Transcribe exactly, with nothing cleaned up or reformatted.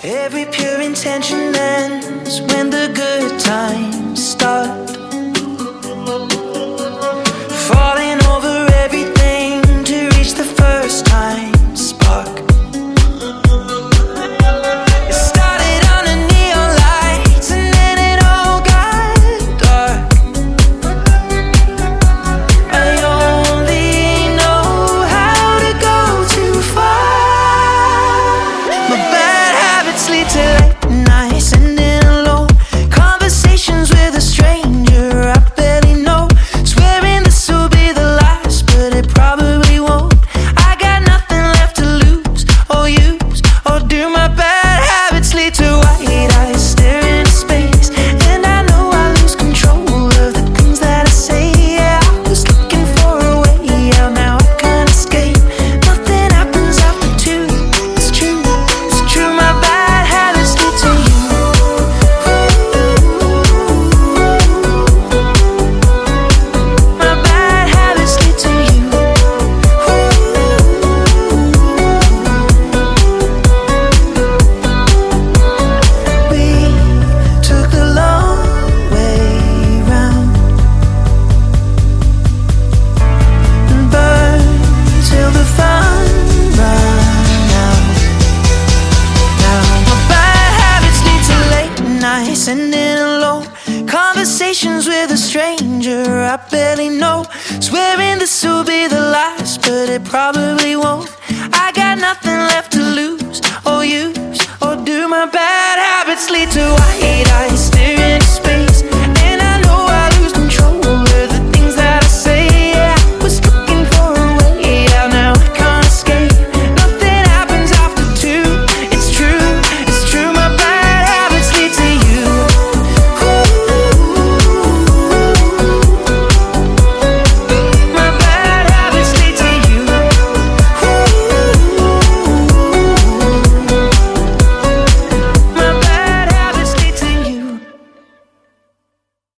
Every pure intention ends when the good times start. Falling over everything to reach the first time spark. It started under neon lights and then it all got dark. I only know how to go too far. My bad habits lead to late nights ending alone. Conversations with a stranger I barely know. Swearing this will be the last, but it probably won't. I got nothing left to lose or use or do. My bad habits lead to white eyes staring into space, and I know I lose control of the things that I say. Yeah, I was looking for a way out, now I can't escape. Nothing happens after two. It's true, it's true. My bad habits lead to you. My bad habits lead to you. We took the long way round and burned till the fun ran out. Now my bad habits lead to late nights ending alone. Conversations with a stranger I barely know. Swearing this will be the last, but it probably won't. I got nothing left to lose or use or do. My bad habits lead to white eyes